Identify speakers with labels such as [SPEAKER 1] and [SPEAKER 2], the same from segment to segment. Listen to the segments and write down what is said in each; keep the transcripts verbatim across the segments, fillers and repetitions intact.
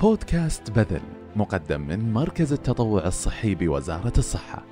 [SPEAKER 1] بودكاست بذل مقدم من مركز التطوع الصحي بوزارة الصحة.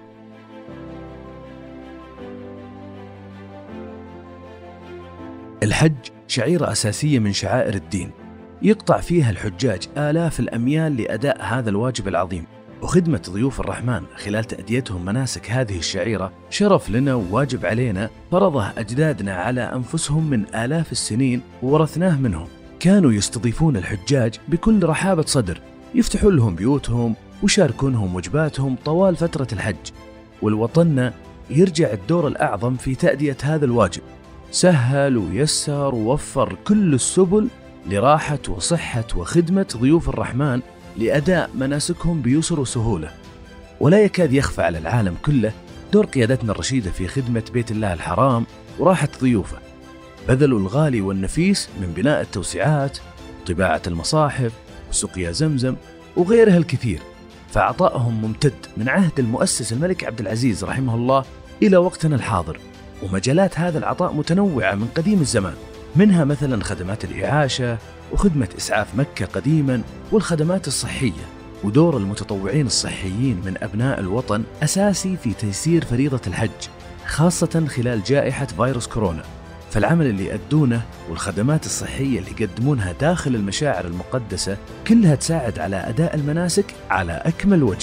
[SPEAKER 2] الحج شعيرة أساسية من شعائر الدين، يقطع فيها الحجاج آلاف الأميال لأداء هذا الواجب العظيم، وخدمة ضيوف الرحمن خلال تأديتهم مناسك هذه الشعيرة شرف لنا وواجب علينا فرضه أجدادنا على أنفسهم من آلاف السنين وورثناه منهم. كانوا يستضيفون الحجاج بكل رحابة صدر، يفتحون لهم بيوتهم ويشاركونهم وجباتهم طوال فترة الحج، والوطن يرجع الدور الأعظم في تأدية هذا الواجب، سهل ويسر ووفر كل السبل لراحة وصحة وخدمة ضيوف الرحمن لأداء مناسكهم بيسر وسهولة. ولا يكاد يخفى على العالم كله دور قيادتنا الرشيدة في خدمة بيت الله الحرام وراحة ضيوفه. بذلوا الغالي والنفيس من بناء التوسعات، طباعة المصاحف، وسقيا زمزم وغيرها الكثير، فعطائهم ممتد من عهد المؤسس الملك عبد العزيز رحمه الله إلى وقتنا الحاضر. ومجالات هذا العطاء متنوعة من قديم الزمان، منها مثلا خدمات الإعاشة وخدمة إسعاف مكة قديما والخدمات الصحية. ودور المتطوعين الصحيين من أبناء الوطن أساسي في تيسير فريضة الحج، خاصة خلال جائحة فيروس كورونا. فالعمل اللي يأدونه والخدمات الصحية اللي يقدمونها داخل المشاعر المقدسة كلها تساعد على أداء المناسك على أكمل وجه.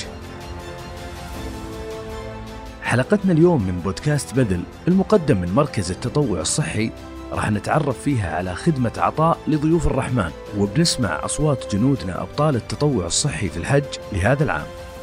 [SPEAKER 2] حلقتنا اليوم من بودكاست بذل المقدم من مركز التطوع الصحي راح نتعرف فيها على خدمة عطاء لضيوف الرحمن، وبنسمع أصوات جنودنا أبطال التطوع الصحي في الحج لهذا العام.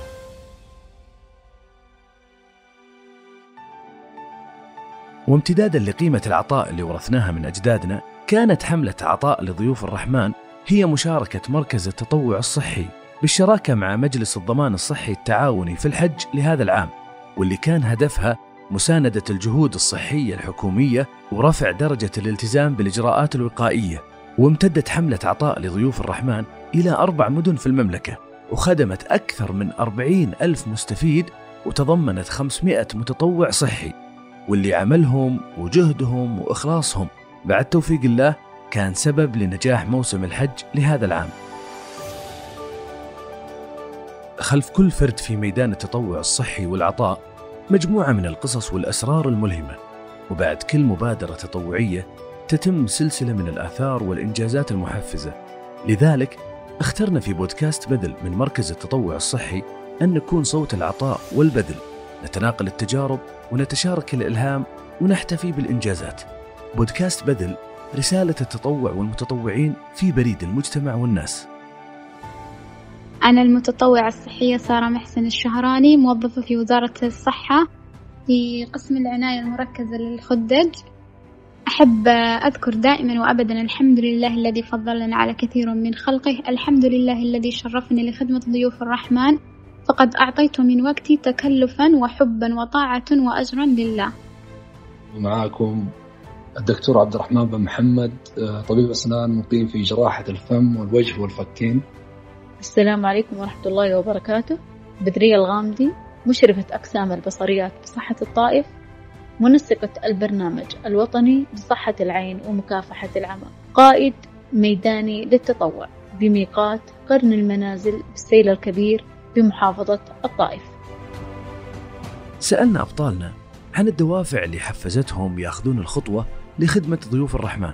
[SPEAKER 2] وامتدادا لقيمة العطاء اللي ورثناها من أجدادنا، كانت حملة عطاء لضيوف الرحمن هي مشاركة مركز التطوع الصحي بالشراكة مع مجلس الضمان الصحي التعاوني في الحج لهذا العام، واللي كان هدفها مساندة الجهود الصحية الحكومية ورفع درجة الالتزام بالإجراءات الوقائية. وامتدت حملة عطاء لضيوف الرحمن إلى أربع مدن في المملكة، وخدمت أكثر من أربعين ألف مستفيد، وتضمنت خمسمائة متطوع صحي، واللي عملهم وجهدهم وإخلاصهم بعد توفيق الله كان سبب لنجاح موسم الحج لهذا العام. خلف كل فرد في ميدان التطوع الصحي والعطاء مجموعة من القصص والأسرار الملهمة، وبعد كل مبادرة تطوعية تتم سلسلة من الآثار والإنجازات المحفزة. لذلك اخترنا في بودكاست بذل من مركز التطوع الصحي أن نكون صوت العطاء والبذل، نتناقل التجارب ونتشارك الإلهام ونحتفي بالإنجازات. بودكاست بذل رسالة التطوع والمتطوعين في بريد المجتمع والناس.
[SPEAKER 3] أنا المتطوعة الصحية سارة محسن الشهراني، موظفة في وزارة الصحة في قسم العناية المركزة للخدج. أحب أذكر دائما وأبدا الحمد لله الذي فضلنا على كثير من خلقه، الحمد لله الذي شرفني لخدمة ضيوف الرحمن، فقد أعطيت من وقتي تكلفا وحبا وطاعة وأجرا لله.
[SPEAKER 4] معاكم الدكتور عبد الرحمن بن محمد، طبيب أسنان مقيم في جراحة الفم والوجه والفكين.
[SPEAKER 5] السلام عليكم ورحمة الله وبركاته. بدرية الغامدي، مشرفة أقسام البصريات بصحة الطائف، منسقة البرنامج الوطني لصحة العين ومكافحة العمى، قائد ميداني للتطوع بميقات قرن المنازل بالسيل الكبير بمحافظة الطائف.
[SPEAKER 2] سألنا أبطالنا عن الدوافع اللي حفزتهم يأخذون الخطوة لخدمة ضيوف الرحمن.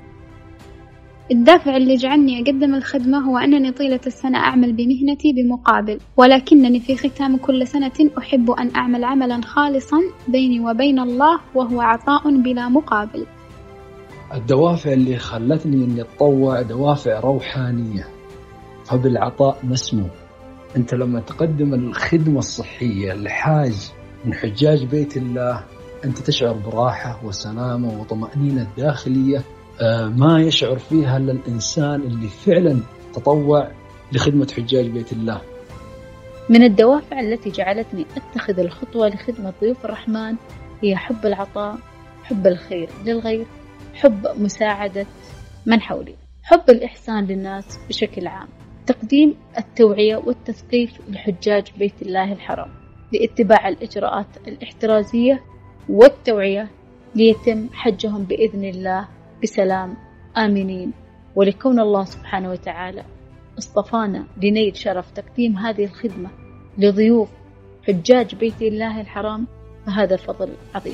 [SPEAKER 3] الدافع اللي جعلني أقدم الخدمة هو أنني طيلة السنة أعمل بمهنتي بمقابل، ولكنني في ختام كل سنة أحب أن أعمل عملا خالصا بيني وبين الله، وهو عطاء بلا مقابل.
[SPEAKER 4] الدوافع اللي خلتني أني أتطوع دوافع روحانية، فبالعطاء نسمو. أنت لما تقدم الخدمة الصحية لحاج من حجاج بيت الله، أنت تشعر براحة وسلامة وطمأنينة داخلية ما يشعر فيها إلا الإنسان اللي فعلا تطوع لخدمة حجاج بيت الله.
[SPEAKER 5] من الدوافع التي جعلتني أتخذ الخطوة لخدمة ضيوف الرحمن هي حب العطاء، حب الخير للغير، حب مساعدة من حولي، حب الإحسان للناس بشكل عام، تقديم التوعية والتثقيف لحجاج بيت الله الحرام لاتباع الإجراءات الاحترازية والتوعية ليتم حجهم بإذن الله بسلام آمنين، ولكون الله سبحانه وتعالى اصطفانا لنيل شرف تقديم هذه الخدمة لضيوف حجاج بيت الله الحرام، فهذا فضل عظيم.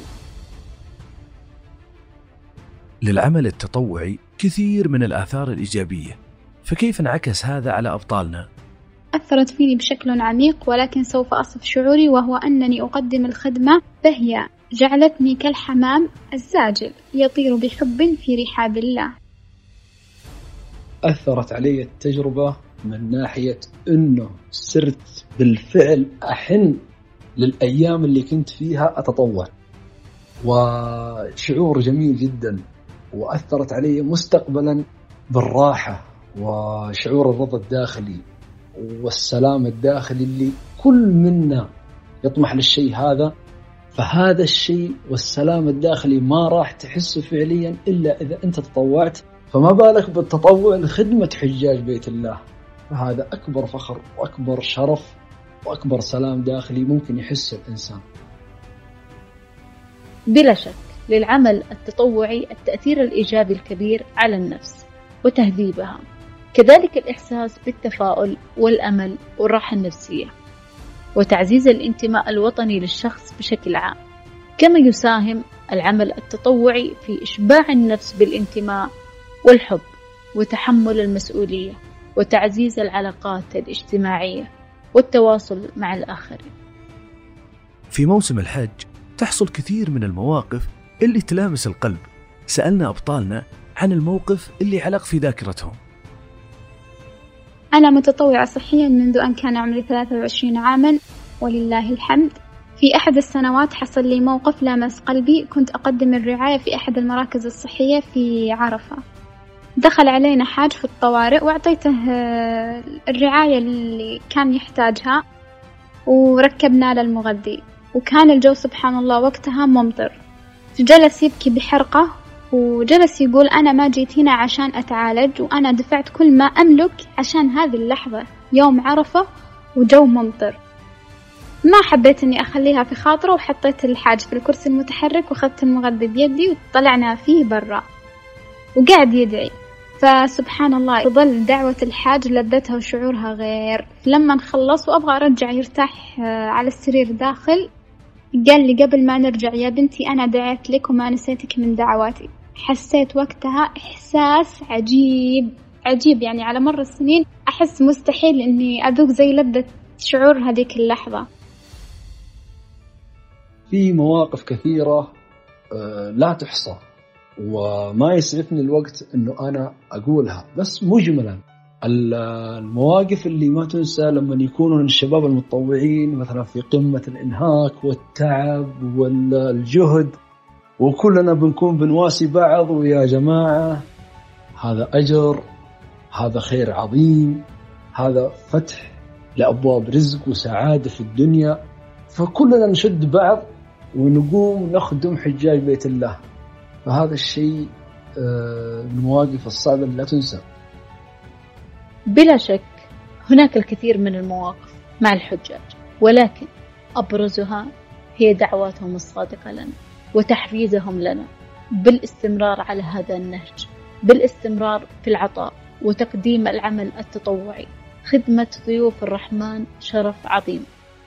[SPEAKER 2] للعمل التطوعي كثير من الآثار الإيجابية، فكيف انعكس هذا على أبطالنا؟
[SPEAKER 3] أثرت فيني بشكل عميق، ولكن سوف أصف شعوري، وهو أنني أقدم الخدمة فهي جعلتني كالحمام الزاجل يطير بحب في رحاب الله.
[SPEAKER 4] أثرت علي التجربة من ناحية أنه صرت بالفعل أحن للأيام اللي كنت فيها أتطوع، وشعور جميل جدا. وأثرت علي مستقبلا بالراحة وشعور الرضا الداخلي والسلام الداخلي اللي كل منا يطمح للشيء هذا. فهذا الشيء والسلام الداخلي ما راح تحسه فعليا إلا إذا أنت تطوعت، فما بالك بالتطوع لخدمة حجاج بيت الله. فهذا أكبر فخر وأكبر شرف وأكبر سلام داخلي ممكن يحسه الإنسان.
[SPEAKER 5] بلا شك للعمل التطوعي التأثير الإيجابي الكبير على النفس وتهذيبها، كذلك الإحساس بالتفاؤل والأمل والراحة النفسية، وتعزيز الانتماء الوطني للشخص بشكل عام. كما يساهم العمل التطوعي في إشباع النفس بالانتماء والحب وتحمل المسؤولية وتعزيز العلاقات الاجتماعية والتواصل مع الآخرين.
[SPEAKER 2] في موسم الحج تحصل كثير من المواقف اللي تلامس القلب. سألنا أبطالنا عن الموقف اللي علق في ذاكرتهم.
[SPEAKER 3] أنا متطوعة صحيا منذ أن كان عمري ثلاثة وعشرين عاما ولله الحمد. في أحد السنوات حصل لي موقف لامس قلبي. كنت أقدم الرعاية في أحد المراكز الصحية في عرفة. دخل علينا حاج في الطوارئ وأعطيته الرعاية اللي كان يحتاجها وركبنا للمغذي، وكان الجو سبحان الله وقتها ممطر. جلس يبكي بحرقة وجلس يقول أنا ما جيت هنا عشان أتعالج، وأنا دفعت كل ما أملك عشان هذه اللحظة، يوم عرفة وجو ممطر. ما حبيت أني أخليها في خاطره، وحطيت الحاج في الكرسي المتحرك وخذت المغذي بيدي وطلعنا فيه برا وقاعد يدعي. فسبحان الله تظل دعوة الحاج لذتها وشعورها غير. لما نخلص وأبغى أرجع يرتاح على السرير داخل، قال لي قبل ما نرجع يا بنتي أنا دعيت لك وما نسيتك من دعواتي. حسيت وقتها إحساس عجيب عجيب، يعني على مر السنين أحس مستحيل أني أذوق زي لذة شعور هذيك اللحظة.
[SPEAKER 4] في مواقف كثيرة لا تحصى وما يسعفني الوقت أنه أنا أقولها، بس مجملا المواقف اللي ما تنسى لما يكونوا الشباب المتطوعين مثلا في قمة الإنهاك والتعب والجهد، وكلنا بنكون بنواسي بعض، ويا جماعة هذا أجر، هذا خير عظيم، هذا فتح لأبواب رزق وسعادة في الدنيا. فكلنا نشد بعض ونقوم نخدم حجاج بيت الله. فهذا الشيء من المواقف الصعبة اللي لا تنسى.
[SPEAKER 5] بلا شك هناك الكثير من المواقف مع الحجاج، ولكن أبرزها هي دعواتهم الصادقة لنا وتحفيزهم لنا بالاستمرار على هذا النهج، بالاستمرار في العطاء وتقديم العمل التطوعي. خدمة ضيوف الرحمن شرف عظيم.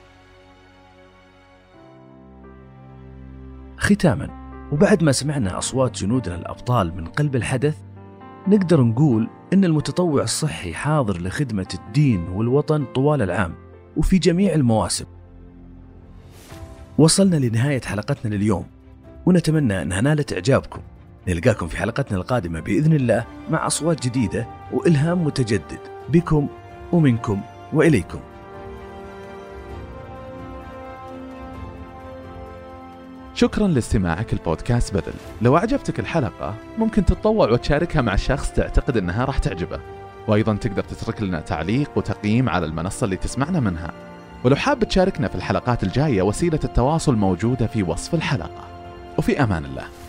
[SPEAKER 2] ختاما، وبعد ما سمعنا أصوات جنودنا الأبطال من قلب الحدث، نقدر نقول إن المتطوع الصحي حاضر لخدمة الدين والوطن طوال العام وفي جميع المواسم. وصلنا لنهاية حلقتنا لليوم، ونتمنى أنها نالت إعجابكم. نلقاكم في حلقتنا القادمة بإذن الله مع أصوات جديدة وإلهام متجدد بكم ومنكم وإليكم.
[SPEAKER 1] شكرا لاستماعك البودكاست بدل. لو أعجبتك الحلقة ممكن تتطوع وتشاركها مع شخص تعتقد أنها راح تعجبه، وأيضا تقدر تترك لنا تعليق وتقييم على المنصة اللي تسمعنا منها. ولو حاب تشاركنا في الحلقات الجاية، وسيلة التواصل موجودة في وصف الحلقة. وفي أمان الله.